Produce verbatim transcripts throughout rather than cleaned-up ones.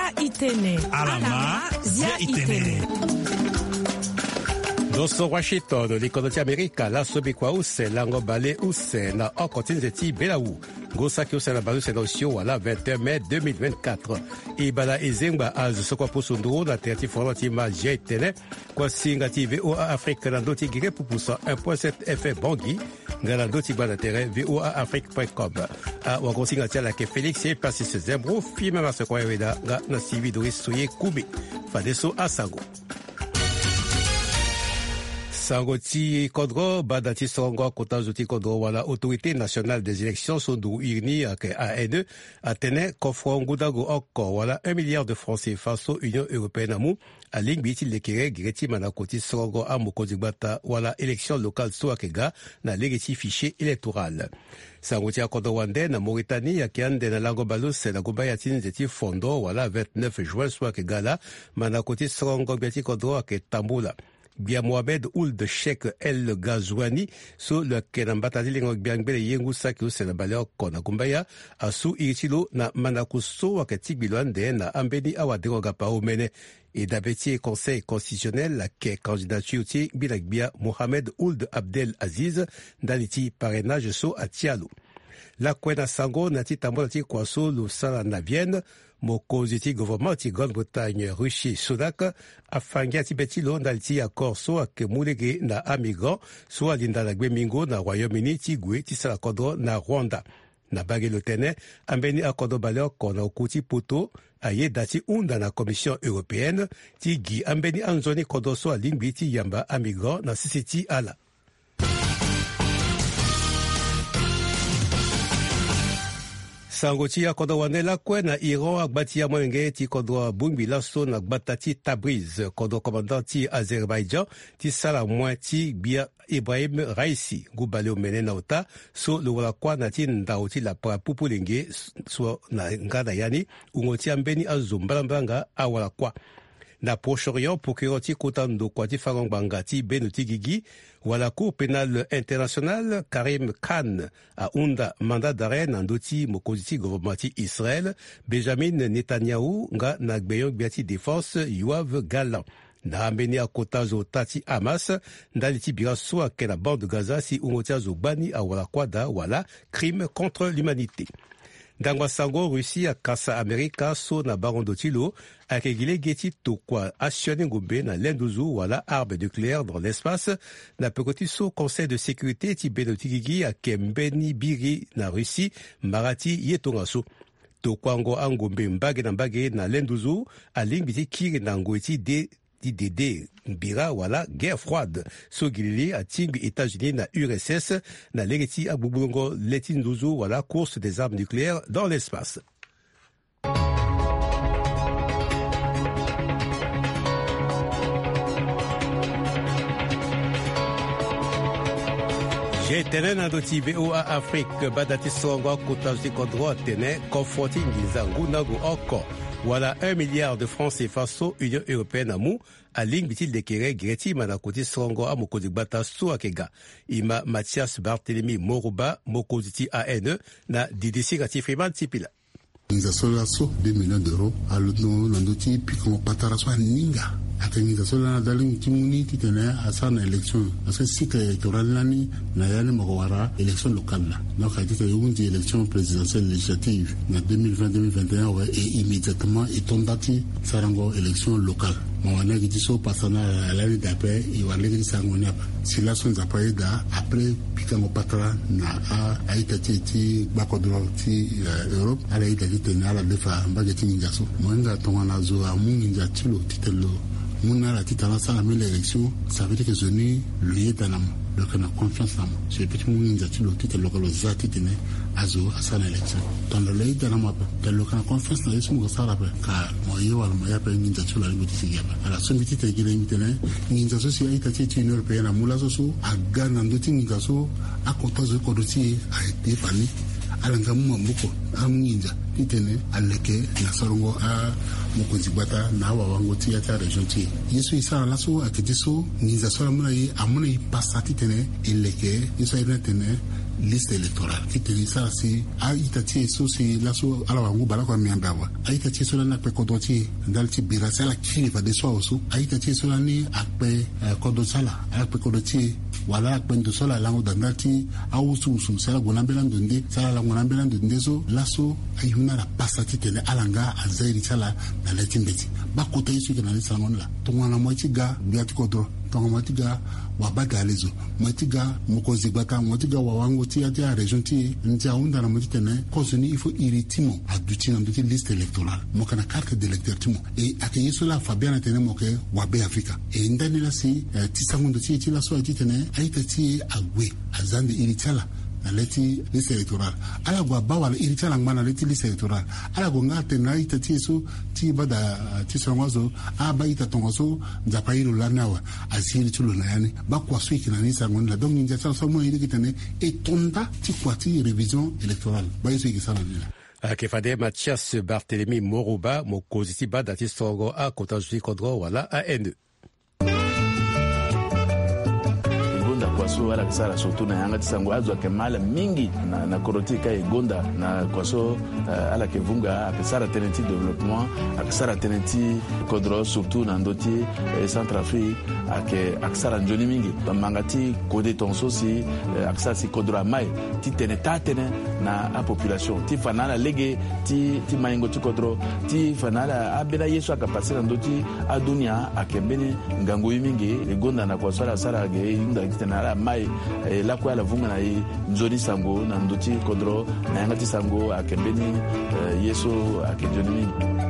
zia itene. Alama zia itene. Doso Washington, likonoti Amerika, la sobi kwa use, lango bale use, na okotini zeti belaou. Gosaki use na balu senosio wala vingt et un mai deux mille vingt-quatre. Ibala ezengba az sokwa posunduro na terti foroti ma jetene, kwa singa ti V O A Afrique na doti gire pupusa un point sept F M Bangui, ngana doti bana tere V O A Afrique point com. A wakonsinga tia la ke Félix e pasi se zembro, fi mema se kwa yeweda, nga na sivi dois soye kube. Fadeso asago. Sangoti Kodro, Badati Songo, Kotazuti Kodro, wala Autorité nationale des élections, Sondou Irni, A N E, Atene, Kofron Goudago Oko, wala un milliard de francs C F A, so Union Européenne Amou, à Lingbiti Lekere, Greti Manakoti Songo, Amoko Zigbata, wala élection locale Soakega, na Legeti fichier électoral. Sangoti Akodo Wande, na Mauritanie, Yakiande, na Langobalos, na Goubayatin, Zeti Fondo, wala vingt-neuf juin Soakega, la, Manakoti Songo, Biati Kodro, Ake Tamboula. Bia Mohamed Ould Sheikh El Gazouani, so le Kenambatali Lingo Biangbele Yengu Saki Senabaleo Kona Kumbaya, Asu Ichilo na Manakuso Wakatik Bilwande na Ambeni Awadego Gapao Mene, et d'Abeti Conseil constitutionnel la ke candidature ti Bilagbia Mohamed Ould Abdel Aziz, Daliti parrainage so Atialo. La Kwena Sango Nati Tambola ti Kwaso Lusala na Vienne, Mokoziti gouvernement ti Grande-Bretagne, Russie, Sudak, afanga ti betilo ndaliti accord so ak mulege na amigrant, so alinda la Gwemingo na Royaume-Uni ti gwe ti sala kodro na Rwanda. Na bage lotene, ambeni akodo baleo kona okuti poto, aye dati unda na Commission européenne, ti gi ambeni anzoni kodo so alingbi ti yamba amigrant na sisiti ala. Sangoti ya kodo wane la kwe na Iran agbati ya mwenge ti kodo bungbi laso na gbata ti Tabriz, kodo commandant ti Azerbaïdjan, ti sala mwen ti bia Ibrahim Raisi, gubale o mene na ota, so lo wala kwa na ti ndao ti la pra pupulenge, so na ngada yani, ungoti ambeni azo mbalambanga awala kwa. Na Proche-Orient, procureur ti Kotando kwa ti Farangbanga ti Benuti Gigi, wala Cour pénale internationale Karim Khan a unda mandat d'arrêt nandoti mokoziti gouvernement ti Israël, Benjamin Netanyahu nga na gbeyon biati défense Yoav Gallant. Na ambeni a kotazo tati Hamas, ndali ti bira soa ke la bande de Gaza si ungotiazo bani a wala kwada wala crime contre l'humanité. Dangwa sango Russie a kasa Amerika so na barondo tilo akegile geti to kwa asyone ngombe na lenduzu wala arme nucléaire dans l'espace na pekoti so conseil de sécurité ti benotigigi a kembeni biri na Russie marati yetonga so to kwango angombe mbage na mbage na lenduzu aling biti kiri na ngweti de Dédé Mbira wala guerre froide so gilili a timbi États-Unis na U R S S na legeti a bubulongo letinduzu wala course des armes nucléaires dans l'espace. J'ai tenu na doti V O A Afrique badati songo kotazi kodro tene confronti ngizangu nagu oko. Voilà un milliard de francs C F A so Union Européenne amu, a ligne bitil de kere greti manakoti songo a mokozi bata so akega. Ima Mathias Barthélemy Moruba, mokoziti A N E, na didisi gati friman tipila. Nzasola so deux millions d'euros, a l'autre nandoti piko patara so ninga. Akangizasola daling timuni titene asa na élection. Parce que si électoral nani na yani mokowara élection locale là. Donc a dit que une élection présidentielle législative na deux mille vingt deux mille vingt et un ouais, et immédiatement il tombe dati sarango élection locale. Mwana qui dit so passana à l'année d'après il va aller sangoni apa. Si là sont après da après pikango patra na a a itati ti bakodro ti Europe ala itati tena ala defa mbageti njaso. Mwana tongana zo amungi njatilo titelo. Mouna la titana sa la même élection, ça veut dire que je n'ai lié dans la main. Donc on a confiance dans moi. C'est petit moun injati le titre local zati tene azo asa na élection. Dans le lié dans la main, dans le cas confiance dans les sous ça là ka moyo wala moya pa injati la limite sigaba. Alors ce petit te gile mitene, injati si aita ti Union européenne mula so so aga na ndoti ngaso akotazo kodoti a été fani. Alangamu mbuko amunja itene aleke na sorongo a mokonzi bata na wa wango ti ata region ti yesu isa la so akediso niza so amuna yi amuna yi pasati tene eleke yesu ina tene liste électorale ti tene sara si a ita ti so si la so ala wangu bala kwa miamba wa a ita ti so na pe kodo ti ndal ti bira sala kiri fa de so so a ita ti so ni akpe kodo sala akpe kodo ti wala akpe ndo sala lango dandati a usu usu sala gonambela ndonde sala la gonambela ndonde so la so ayuna la pasati tene alanga azairi sala na leti mbeti ba kota isu ke na le salon la tongwana moiti ga biati kodo tonga moiti ga wa bagalezo moiti ga mokozi gbata moiti ga wa wango ti ati a region ti nti aunda na moiti tene konsoni il faut iritimo aduti na nduti liste électorale mokana carte d'électeur timo e akenyi so la fabiana tene moke wa be afrika e ndani la si ti sangundo ti ti la so ti tene aita ti agwe azande iritala na leti liste électorale ala gwa bawala iritala ngana leti liste électorale ala go ngate na ita ti so ti bada ti so ngazo a ba ita tongoso nzapa ilo lanawa asiri tulo na yani ba kwa swiki na nisa ngona donc ninja sa so mo ile kitane e tonda ti kwa ti révision électorale ba yeso ikisala nila akefade Mathias Barthélemy Moroba mokoziti bada ti songo a kotajuti kodro wala A N E kwaso ala kisara surtout na yanga tisango azwa kemala mingi na na korotika egonda na kwaso uh, ala kevunga akisara tenenti développement akisara tenenti kodro surtout na ndoti eh, Centrafrique ake akisara njoni mingi mangati kode tonso si uh, akisara si kodro mai ti teneta tene na a population ti fanala lege ti ti maingo ti kodro ti fanala abela yesu akapasira ndoti adunia akembeni ngango mingi egonda na kwaso ala sara ge inda kitena mai la kwa la vunga na nzoni sango na ndoti kodro na yangati sango akembeni uh, yeso akenjoni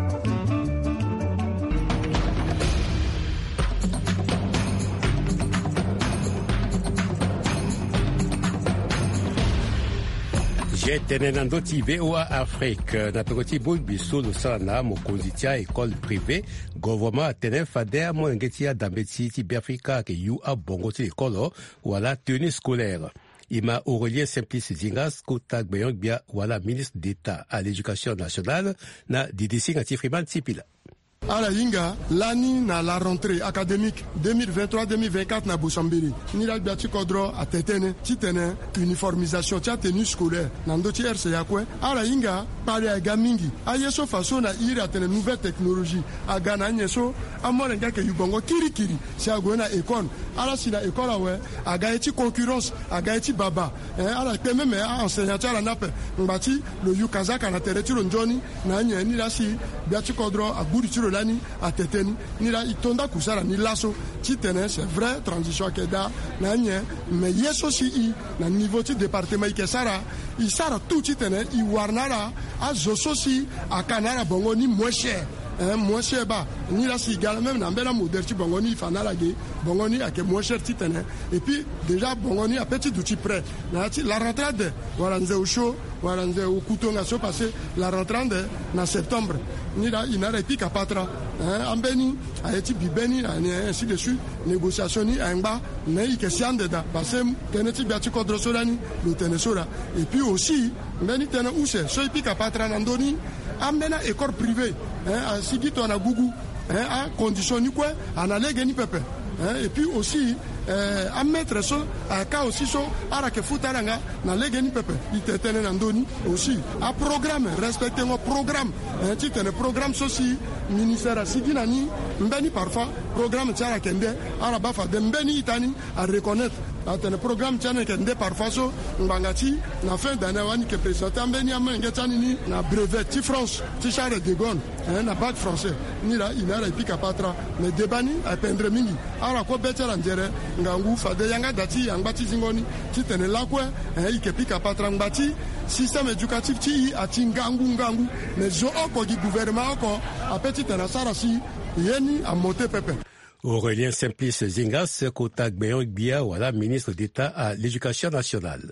jetene na ndoti V O A Afrique na pekoti bugbi solo sana mokonzi tia école privée gouvernement atene fader mo ngeti dambeti ti Biafrika ke yu a bongo ti école wala tenue scolaire. Ima Aurélien Simplice Zingas kota gbeyon bia wala ministre d'État à l'éducation nationale na didisi ngati friman tipila. Ala yinga lani na la rentrée académique deux mille vingt-trois deux mille vingt-quatre na Bosambiri ni la biati kodro atetene titene uniformisation tia tenue scolaire na ndoti R C yakwe ala yinga pale aga mingi ayeso façon na iri atene nouvelle technologie aga na nyeso amore ngake yubongo kiri kiri si agona école ala si na école awe aga eti concurrence aga eti baba eh, ala pe même enseignant ala nape ngati le yukazaka na teretiro njoni na nye ni la si biati kodro aguri tiro lani ateteni ni la itonda kusara ni laso titene c'est vrai transition keda na nye mais yeso si i na niveau ti département ikesara isara tout titene i warnara a zoso si akanara bongo ni moins cher hein moins cher ba ni la si gal même na mbela modèle ti bongo ni fanala ge bongo ni ake moins cher titene et puis déjà bongo ni a petit outil prêt na ti la rentrée de wala nze au chaud wala nze au couteau na so passer la rentrée de na septembre ni la inara pika patra hein ambeni a eti bibeni ainsi de suite négociation ni amba na ikesiande da parce que teneti biati kodro solani le tenesora et puis aussi mbeni tena use so pika patra na ndoni ambena école privée hein asigito na gugu hein a condition ni quoi analege ni pepe hein et puis aussi euh à mettre so à ka aussi so ara ke futaranga na lege ni pepe itetene na ndoni aussi a programme respecter mon programme un titre le programme soci ministère asigina ni mbeni parfois programme tiara kende ara bafa de mbeni itani à reconnaître atene programme tiana kende parfois so ngangati na fin d'année wani ke président mbeni amenge tani ni na brevet ti France ti Charles de Gaulle hein na bac français ni la inara pika patra mais debani a pendre mingi ara ko betela ndere ngangu fade yanga dati yangati zingoni titene lakwe eh ikepika patra ngati système éducatif ti ati ngangu ngangu mais zo oko di gouvernement oko apeti tena sarasi yeni a monter pepe. Aurélien Simplice Zingas kota gbeyon bia wala ministre d'État à l'éducation nationale.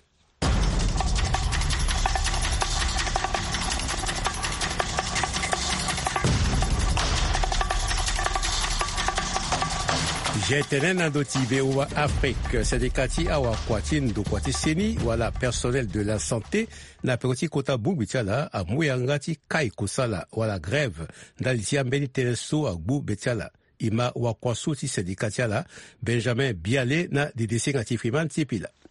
Jetenen na doti V O A Afrique syndicati awa kwatin do kwati seni wala personnel de la santé na pekoti kota bubi tiala a muyangati kai kusala wala grève ndaliti ambeni teleso a gbu betiala ima wa kwaso ti syndicati ala Benjamin Biale na D D C ngati Freeman tipila.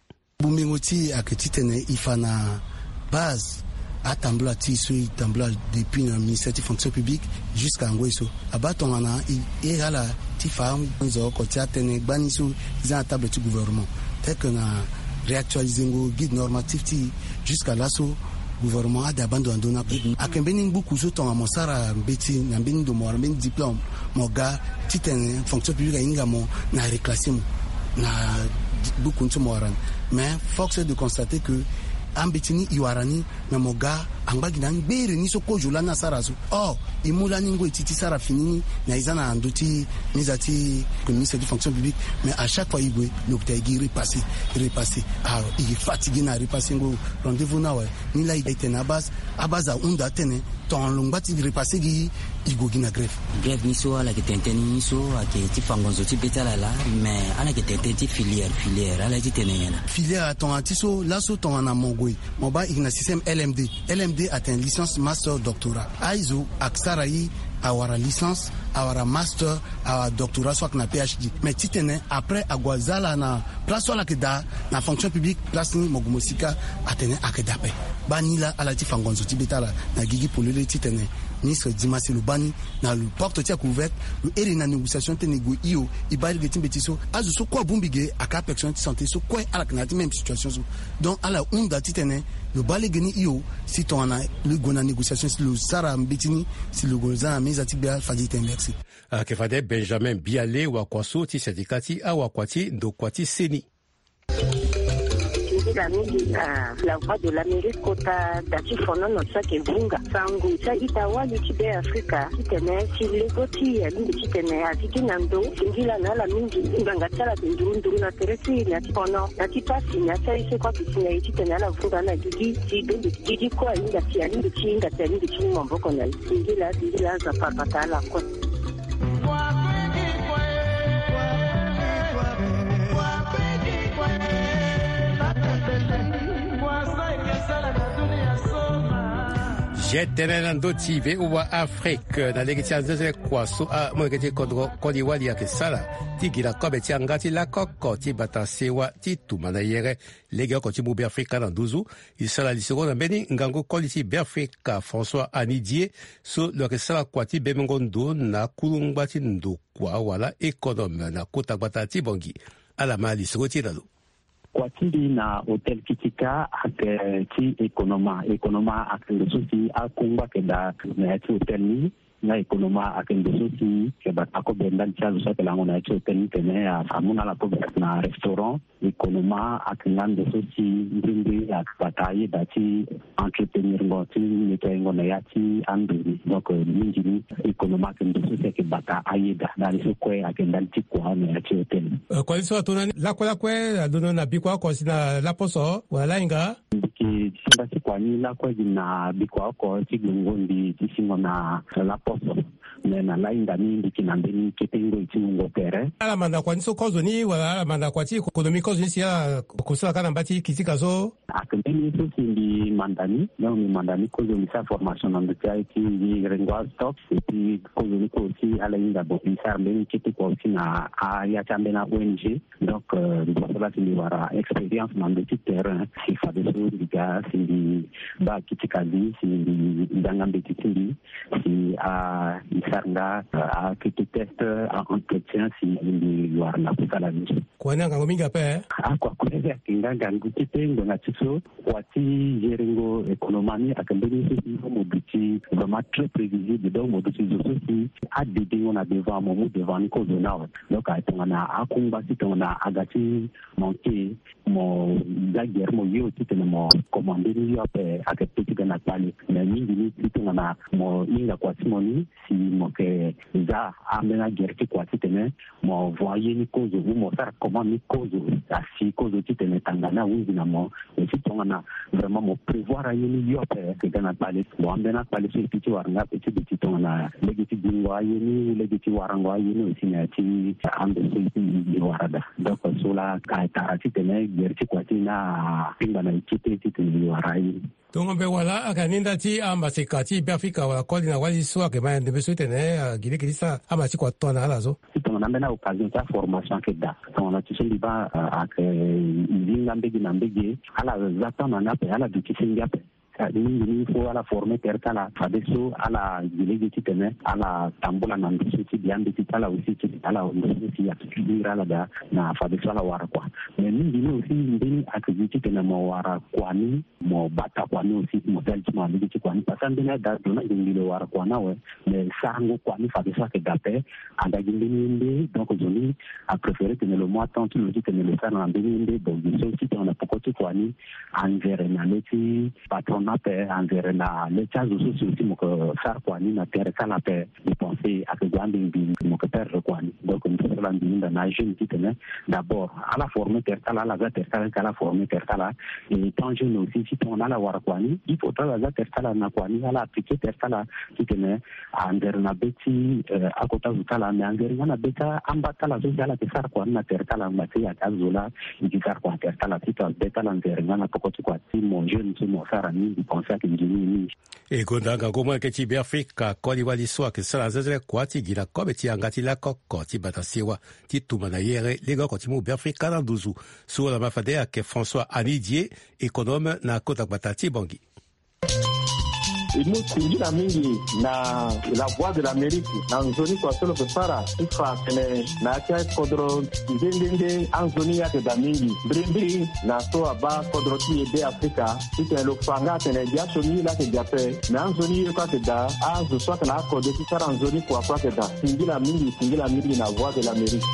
bumbingoti aketitene ifana base à Tambla Tissou, Tambla depuis le ministère de fonction publique jusqu'à Ngweso. Abaton ana et à la Tifam, nous côté atteindre Baniso, ils ont à table du gouvernement. Tel que na réactualiser le guide normatif jusqu'à l'assaut gouvernement a d'abandonner. À Kembening beaucoup de temps à Monsara, Betty, Nambin de moi, même diplôme, mon gars, titane fonction publique à Ingamo, na réclassé, na beaucoup de moran. Mais force est de constater que ambetini iwarani na moga ambagi na mbere ni soko jolana sarazo oh imula ningo ititi sara finini na izana andoti nizati ministre de fonction publique mais à chaque fois igwe l'hôpital igi repasser repasser ah il fatigué na repasser ngo rendez-vous na wa ni la ite na base à base à unda tene ton longbati repasser gi igo gina grève grève ni so ala ketenteni ni so ake ti fangonzo ti betala la mais ala ketenteni ti filière filière ala ti tenena filière ton atiso la so ton na mongoi moba igna système L M D L M D atteint licence master doctorat aizo aksarayi awara licence awara master awara doctorat soit na P H D mais titene après agwazala na place la keda na fonction publique place ni mogumosika atene akedape banila ala ti fangonzo ti betala na gigi polele titene ni se dimasi lubani na le porte tia couvert le eri na négociation te nego io ibali getim betiso azu so ko bumbige aka personne santé so ko ala kanati même situation so donc ala unda titene le balé geni io si ton ana le gona négociation si le sara mbetini si le goza mezati bia fadite merci a ke fade Benjamin Bialé wa kwaso ti syndicati a wa kwati ndo kwati seni la mingi na la voix de l'Amérique kota dati fono no tsake bunga sangu sa itawali tibe Afrika kitene si legoti ya mingi kitene atiki nando singila na la mingi nganga tsala ndundu na teresi na tipono na tipasi na sai se kwa kitene kitene la vuga na gigi si bende gigi kwa inga tia mingi chinga tia mingi chinga mboko na singila singila za papatala kwa Jetenen ndoti ve uwa Afrique na legeti anzeze kwaso a mwegeti kodro kodi wali ya kesala tigira kobe ti angati la koko ti batasewa ti tumana yere lege ko ti mubi Afrika na duzu isala lisoko na beni ngango koliti be Afrika François Anidie so lo kesala kwati bemengo ndo na kulungba ti ndo kwa wala ekonome na kota gbata ti bongi ala mali soko ti lalo kwa tindi na hotel kitika ak ti ekonoma ekonoma ak ndoso ti akungba ke da na ti hotel ni na ekonoma ak ndoso ti ke ba ako bendan cha so ke la ngona ti hotel ni tene amuna la pobre na restaurant ekonoma ak ngando so ti ndindi ak bataye da ti entretenir ngo ti ni te ngona ya ti anduri donc mingi ni ekonoma ak ndoso ke bata ayeda na so ko ak ndan ti ko na ti hotel kwa hiyo tuna la kwa kwa dono na bikwa kwa sina la poso wala inga ki samba si kwa ni la kwa na bikwa kwa ti ngondi ti singo na la poso na la inga ni ndiki na mbeni ketengo ti ngo tere ala manda kwa niso kozo ni wala ala manda kwa ti ekonomi kozo ni sia kusala kana mbati kitika zo akendeni so sindi mandani na mi mandani kozo ni sa formation na ndiki ti ni rengwa stop ti kozo ni ko ti ala inga bo insar mbeni ketiko ti na a ya chambe na O N G donc do cela ti wara expérience na ndiki terrain si fa de so diga si ba kitika di si ndanga mbeti ti si a isarnga a kitu test a entretien si ni wara na kutala ni kwa nanga ngominga pe a kwa kuleza kinganga ngutitengo na tiso wati jerengo ekonomani akambeni so mobuti vraiment très prévisible donc mobuti zo si a dédé on a devant mo devant ni ko zona donc a tongana akumba si tongana agati monter mo daguerre mo yo ti mo commander ni yo pe akapeti kana pale na mingi ni ti tongana mo inga kwa simoni si mo ke za amena gerti kwa ti tene mo voyer ni ko zo mo sara comment ni ko zo asi ko zo ti tene tangana wingi na mo et si tongana vraiment mo prévoir ayi ni yo pe ke kana pale mo amena pale si ti waranga pe ti ti tongana legiti dingwa ayi ni legiti waranga ayi ni si na ti ande si ti warada donc sola ka tara ti tene gerti kwa ti na pinga na ti ti ti warai donc be wala akaninda ti ambasika ti Afrika wala kodi na wali so ke ba ndebe so tene gile kilisa ama ti ko tona ala zo on a maintenant occasion de formation que da on a tissé liba ak zinga mbegi na mbegi ala zata na nape ala dukisinga pe il faut à la former terkala fadeso ala gilegi titene ala tambula na ndisi ti biambi titala aussi ti ala ndisi ya kidira la da na fadeso ala wara kwa mais mingi ni aussi ndini akijiti tena mo wara kwa ni mo bata kwa ni aussi mo tel ti mo ndini ti kwa ni pasande na da dona ngile wara kwa na we mais sango kwa ni fadeso ke dape anda ngini ndi donc joni a préféré que le mois tant le dit que le faire en ndini donc c'est aussi on a pourquoi tu kwa ni envers na leti patron nape envers la l'état social aussi mo ko faire quoi ni na terre kala pe de penser à que grande bin mo ko perdre quoi ni donc on peut la bin na jeune qui tenait d'abord à la forme terre kala la terre kala kala forme terre kala et tant jeune aussi si on a la war quoi ni il faut la terre kala na quoi ni la appliquer terre kala qui tenait envers na beti à côté de kala mais envers na beta ambata la zone la faire quoi na terre kala mbati ya kazola qui faire quoi terre kala qui beta envers na poko quoi si mon jeune si mon frère ami penser que ngini e gondanga ngoma ke ti Afrika ko li wali so ke sala zele kwa ti gila ko be ti angati la ko ko ti batasiwa ti tumana yere le go ko ti mu Afrika na duzu so la mafade ke François Anidier économe na kota batati bongi inokuingira mingi na la voix de l'Amérique na nzoni kwa solo kufara ifa kene na kia kodro ndende anzoni yake da mingi brimbiri na so aba kodro ti ebe Afrika ite lo fanga tene dia somi la ke jape na anzoni kwa ke da azu so kana kodro ti sara anzoni kwa kwa ke da singila mingi singila mingi na voix de l'Amérique.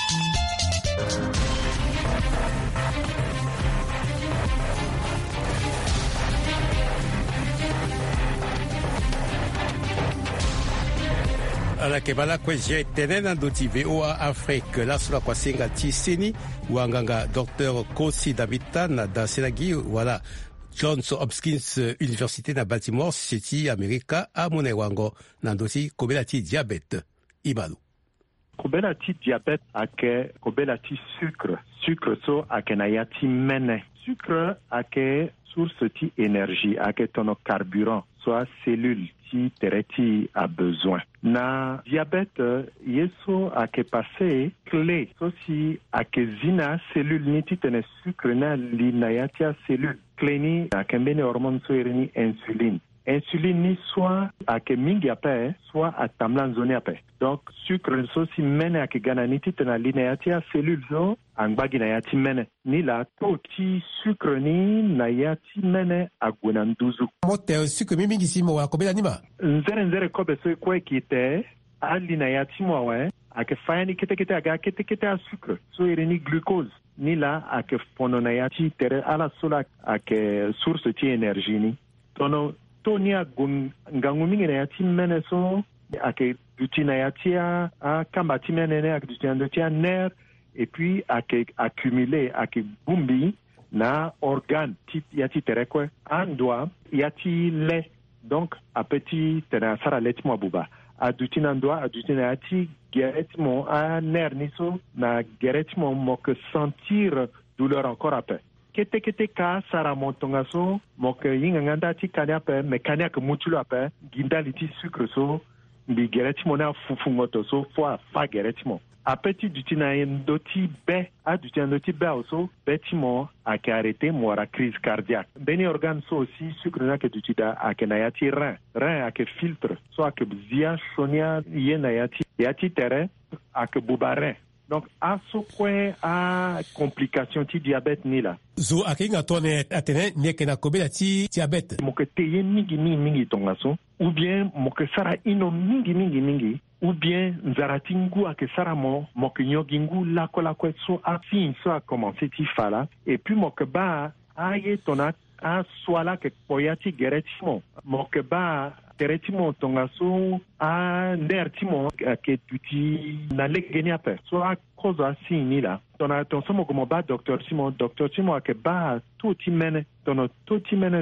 ala ke bala kwe je tenena ndoti V O A Afrique la sula kwa singa tisini wanganga docteur Kosi Davitan da Senagi wala Johns Hopkins Université na Baltimore City America a mone wango na ndoti kobela ti diabète ibalu kobela ti diabète ake kobela ti sucre sucre so ake na yati mene sucre ake source ti énergie ake tono carburant soit cellule ti tereti a besoin na diabète yeso ake passé clé so si ake zina cellule ni ti tene sucre na li na yati a cellule clé ni ake mbene hormone so erini insuline insuline ni soit ake mingi ape soit atamla nzoni ape donc sucre so si mene ake gana ni ti tena li na yati a cellule so angbagi na yati mene ni la to ti sucre ni na yati mene aguna nduzu mote sucre mi mingi simo wa kobela nima nzere nzere kobe so kwe kite ali na yati mo we ake fayani kete kete aga kete kete a sucre so ereni glucose ni la ake fono na yati tere ala sola ake source ti énergie ni tono to ni agun ngangu mingi na yati mene so ake duti na yati a kamba ti mene ne ake duti ando ti a nerf et puis ake accumuler ake bumbi na organe ti yati terekwe andwa yati le donc a petit tena sara letmo buba aduti na ndwa aduti na yati geretmo a nerf niso na geretmo mo que sentir douleur encore après kete kete ka sara montonga so mo que yinga nganda ti kanya pe me kanya ke mutulo ape gindali ti sucre so bi geretmo na fufungoto so fo fa geretmo a petit duti na ndoti be a duti ndoti be also betimo a ke arrêter mo ra crise cardiaque beni organe so aussi sucre na ke duti da a ke na yati rein rein a ke filtre so a ke zia sonia ye na yati yati tere a ke bubarin donc a so kwe a complication ti diabète ni la zo akinga tone atene nyeke na kobela ti diabète mo ke teye mingi mingi mingi tonga so ou bien mo ke sara ino mingi mingi mingi ou bien nzaratingu ake sara mo mo ke nyogingu la kola kwe so a fin so a commencé ti fala et puis mo ke ba a ye tona a swala ke poyati geretimo mo ke ba teretimo tonga so a nertimo ke tuti na legeni ape so a cause a sini la tona ton somo como ba docteur Simon docteur Simon ke ba to ti mene tono to ti mene so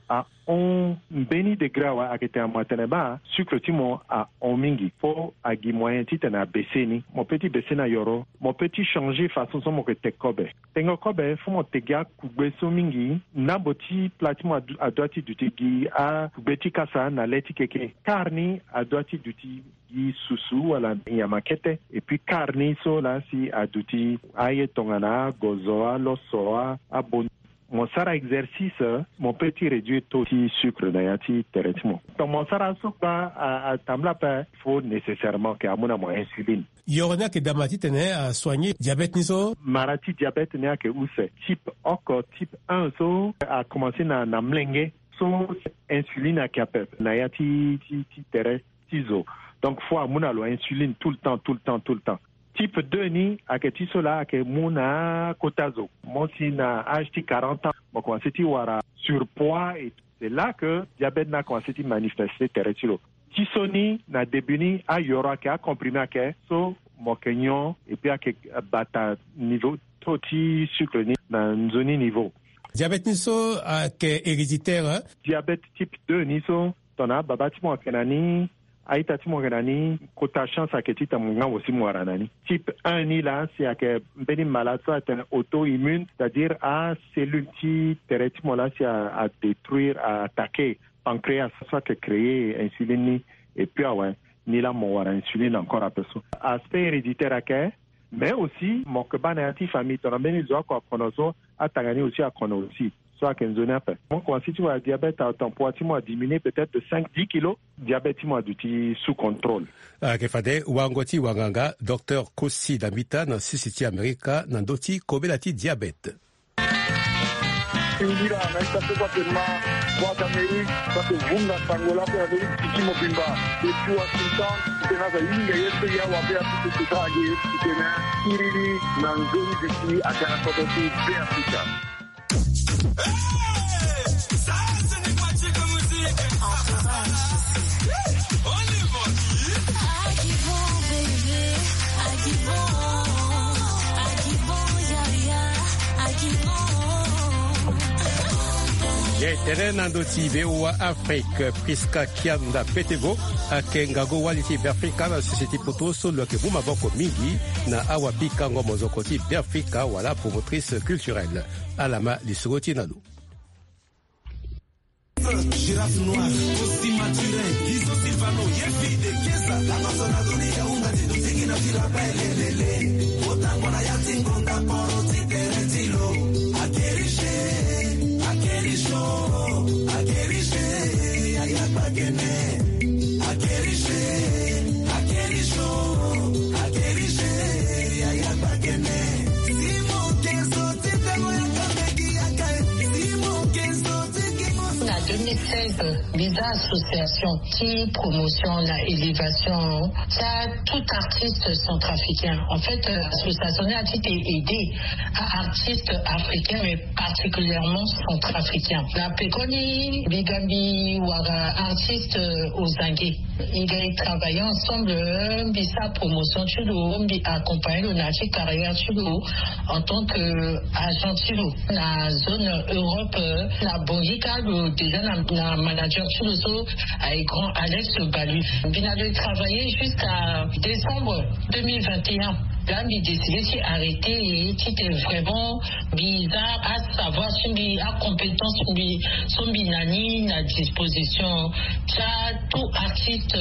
a on beni de grawa akete amatene ba sucre timo a on mingi fo agi moyen titana beseni mon petit besena yoro mon petit changer façon so mo ke tekobe tengo kobe fo mo tegia kubeso mingi na boti platimo adoti dutigi a kubeti kasa na leti keke karni adoti duti i susu wala yamakete et puis karni so la si aduti aye tongana gozoa losoa abon mon sara exercice mon petit réduit taux de sucre d'ayati traitement donc mon sara soba à tamla pa faut nécessairement que amuna mo insuline yorona ke damati tene a soigner diabète niso marati diabète ne ke use type oko type un so a commencé na na mlenge so insuline a kapep na yati ti ti tere tizo donc faut amuna lo insuline tout le temps tout le temps tout le temps type deux ni aketi sola ake muna kotazo monsi na âge ti quarante ans mo commencé ti wara surpoids et c'est là que diabète na commencé ti manifester teretilo ti soni na début ni a yoro ake a comprimé ake so mo kenyon et puis ake bata niveau toti sucre ni na nzoni niveau diabète ni so ake héréditaire hein? Diabète type deux ni so tona babati mo kenani aita ti moganani kota chance aketi ta munga aussi moranani type un ni là c'est que beni malade soit auto-immune c'est-à-dire à cellule qui traitement là c'est à, à détruire à attaquer pancréas soit que créer insuline ni et puis ah ouais ni là mon insuline encore à peu ça aspect héréditaire à mais aussi mon que banati famille ton beni zo ko konozo atangani aussi à kono aussi soit qu'un zone après. Moi, quand si tu vois diabète, ton poids a diminué peut-être de cinq à dix kilos, diabète a du sous contrôle. Ah, kefade, wangoti wanganga, docteur Kosi Damita, dans Sisiti America, dans doti kobelati diabète. Ingira, naita kwa tema, kwa Amerika, kwa vunga sangola kwa Amerika, kimo bimba, kwa Sultan, tena za inga yetu ya wabea tutukage, tena irili na nzuri diki akana kwa doti bea Afrika. Tere nandoti bewa Afrique Priska Kianda Petebo akengago waliti Afrika na société potoso loke buma boko mingi na awapika ngomo zokoti Afrika wala promotrice culturelle alama lisogoti nalo Girafe noire, Costi Maturin, Iso Silvano, Yefi de Kiesa, la Mazonadoni, Unga, Tidusiki, Fila Belele, Otangona Yatingonda, Poro, Titeretilo, Akerishe, Akerisho, Akerishe, Ayapagene, Akerishe, Akerisho, Akerishe, Ayapagene, Simon Kenzo, Titemo, Yakamegi, Akai, Simon Kenzo, En deux mille seize, Visa Association qui promotionne l'élévation, ça tout artiste centrafricain. En fait, l'association a été aidée à artistes africains, mais particulièrement centrafricains. La Pekoni, Bigambi, Wara, artiste aux Zangé. Ils ont travaillé ensemble, Visa Promotion, tu l'as accompagné le Nachi Carrière, tu en tant qu'agent, tu la zone Europe, la Bongica, déjà la manager sur le zoo avec grand Alex Balu. Il a travaillé jusqu'à décembre deux mille vingt et un. Là, il a décidé de s'arrêter et c'était vraiment bizarre à savoir si il a compétence, son binani, à disposition. Ça, tout artiste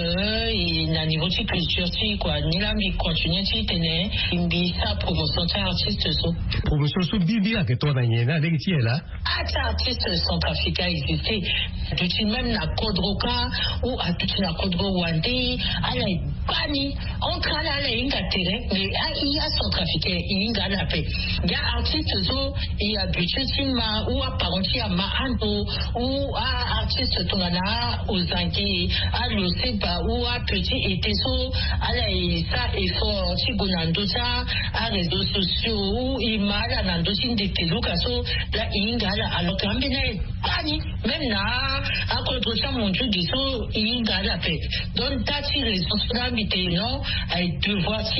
et à niveau de culture, quoi. Ni là, il continue de tenir, il sa promotion, c'est artiste. Promotion sur Bibi, à que toi, Daniela, avec qui est là? Ah, c'est artiste centrafricain existé. Tout même la Kodroka ou à tout la Kodro Wandi, à la Bani, entre là, la Ingatéré, mais il y a centrafricain, il y a la paix. Il y a artistes, il y a Butusima, ou à Parenti, à Mahando, ou à artistes Tonana, aux Anguilles, à Loseba, ou à Petit Eteso, à la Isa, effort, Tigonandosa, à réseaux sociaux, ou Imala, Nandosin de Telukaso, la Ingala, alors qu'un bénéfice, même là, à contre ça, mon Dieu, ils sont, il y a la paix. Donc, t'as tiré les responsabilités, non, avec deux voici,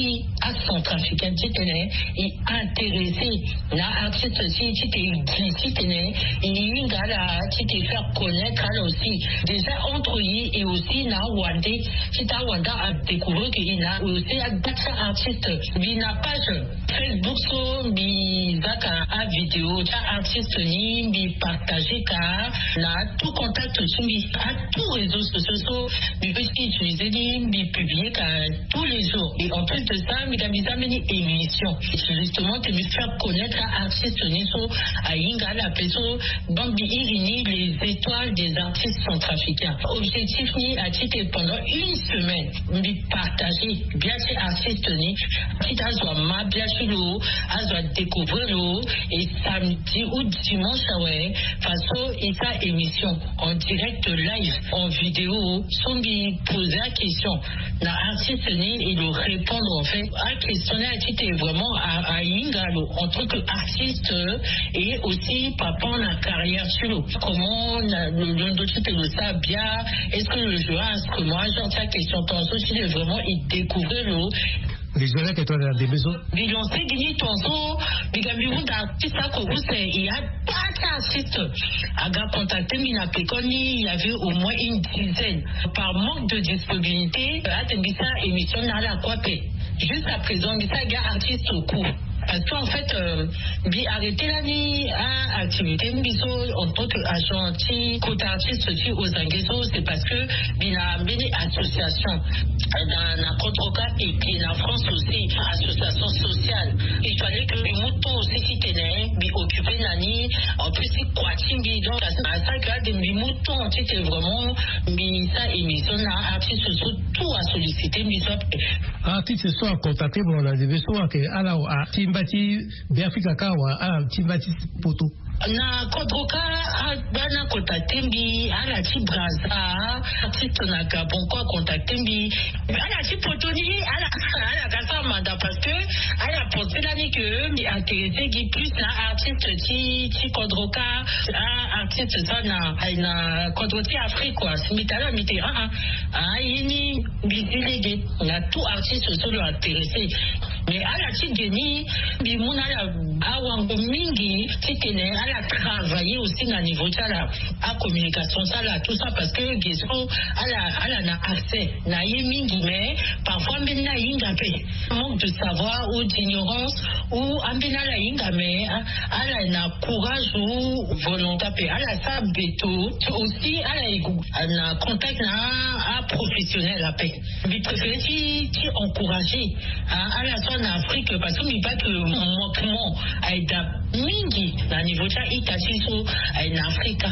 à centrafricain qui tenait et intéressé la artiste aussi qui était qui tenait et gala qui te faire connaître aussi déjà entre eux et aussi na Wandé qui t'a Wanda a découvert qu'il y a aussi un d'autres artistes il n'a page Facebook so bi zaka a vidéo ta artiste ni bi partager car là tout contact sur bi à tous réseaux sociaux bi peut utiliser ni bi publier car tous les jours et en plus de ça mi gami zameni émission justement te me faire connaître artiste ni so a inga la peso bambi irini les étoiles des artistes centrafricains objectif ni a été pendant une semaine bi partager bien ces artistes ni qui t'a soit ma bien sur l'eau a soit découvrir l'eau et samedi ou dimanche ouais façon et sa émission en direct live en vidéo sont bi poser la question la artiste ni et le répondre en fait à questionner a été vraiment à, à Ingalo en tant qu'artiste et aussi par rapport à la carrière sur l'eau comment le dossier le ça bien est-ce que le jeu a un instrument genre sa question tantôt s'il est vraiment il découvre l'eau les gens qui sont dans des maisons ils ont fait gagner tantôt bigambi ou d'artiste à Kourou c'est il y a pas d'artiste à gars contacté mais n'a pas connu il y avait au moins une dizaine par manque de disponibilité à Tembisa émission n'a la quoi juste à présent mais ça gars artiste au cours parce qu'en fait euh, bi arrêté la ni à activité biso en tant qu'agent qui côté artiste aussi aux Anguesso c'est parce que bina bini association dans la contre-cas et puis en France aussi association sociale il fallait que les moutons aussi qui tenaient bi occupé nani en plus c'est quoi timbi donc à ça que des moutons c'était vraiment bi ça émission là artiste surtout à solliciter biso artiste soit contacté bon on a des besoins que alors à Timbati Biafrika kawa à Timbati poto na kodroka bana contacté mbi ala ti braza artiste na Gabon quoi contacté mbi ala ti poto ni ala ala kasa manda parce que ala pensé là ni que mi intéressé qui plus na artiste ti ti kodroka artiste ça na na kodroti Afrique quoi mi tala mi te ah ah ini bizilégué na tout artiste solo intéressé mais ala ti geni bi muna la awango mingi ti tene ala travailler aussi à niveau de la à communication ça là tout ça parce que Gesso ala ala na accès na yemingi mais parfois même na yinga pe manque de savoir ou d'ignorance ou ambina la yinga mais ala na courage ou volonté pe ala ça beto aussi ala na contact na à professionnel la paix mais préféré qui qui encourager ala soit en Afrique parce que mi pas que manquement aida mingi na niveau de itasiso en Afrika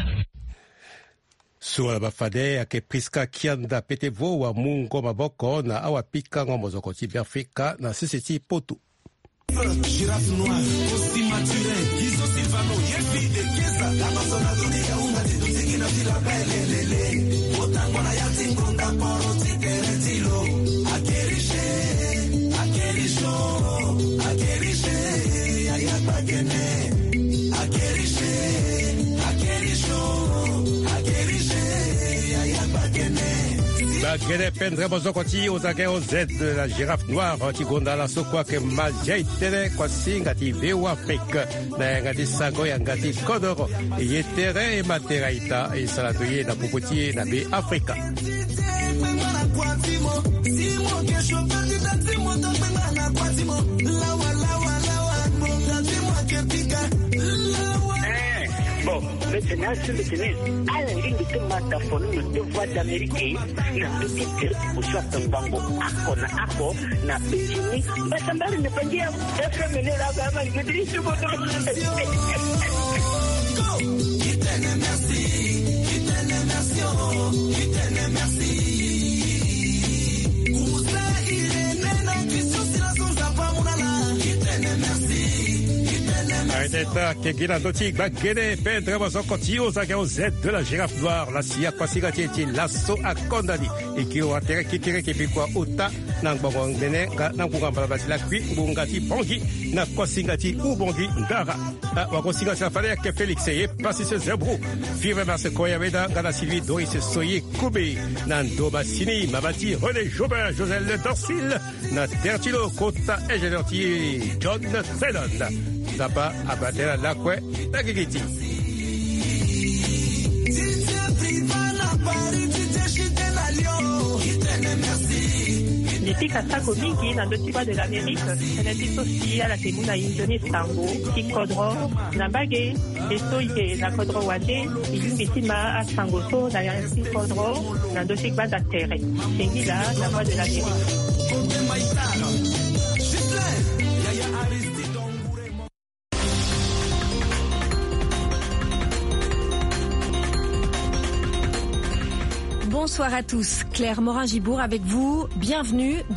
suala bafade ake priska kianda petevo wa mungo maboko na awapika ngombo zoko ti Biafrika na sisiti potu Girafe noire, aussi maturé, Gizo Silvano, Yefi de Kesa, l'Amazonadoni, Yaunga, Tidusiki, na Vila Belle, Lele, Otangona, Yatingonda, Poro, Tikere, Tilo, Akerishe, Akerisho, Akerishe, Ayapagene, Akerishe, Akerisho, Akerishe, Ayapagene. Bagene pendre bozokoti ozake oz de la girafe noire tigonda la sokwa ke majai tere kwa singa ti veu Afrique na ngati sango ya ngati kodoro yetere e materaita e salatoye na popoti na be Afrika bon, maintenant, sur le tennis, à la ligne de téléphone, nous devons d'Amérique, na petit cœur, pour soit un bango, ako na ako, na Beijing, mais ça m'a ne pas dire, F M L là, bah, bah, je dis, je vous donne. Merci, merci, merci. Aideta Kegina Dotik Bagene Pedre Wazokotio Zagao Z de la girafe noire la Sia Kwasigati Lasso a Kondani et qui ont intérêt qui tire qui pikwa Ota Nangbong Dene Nangungamba la Kui Bungati Bongi na Kwasingati Ubongi Ndara Wakosigati Fale ke Félix et Passis Zebro Fibre Marse Koyaveda Gana Sylvie Doris Soye Koube Nando Bassini Mabati René Jobin Josel Dorsil na Tertilo Kota Egelerti John Fedon Zapa Abatela Lakwe Nagigiti. Depuis Kasako Mingi, dans le tiroir de l'Amérique, elle est dissociée à la Temuna Indone Sango, Tikodro, Nabage, et Soye, la Kodro Wade, et Yungitima à Sangoso, la Yansi Kodro, dans le Tikba d'Atere. C'est là, la voix de l'Amérique. Bonsoir à tous, Claire Morin-Gibourg avec vous, bienvenue.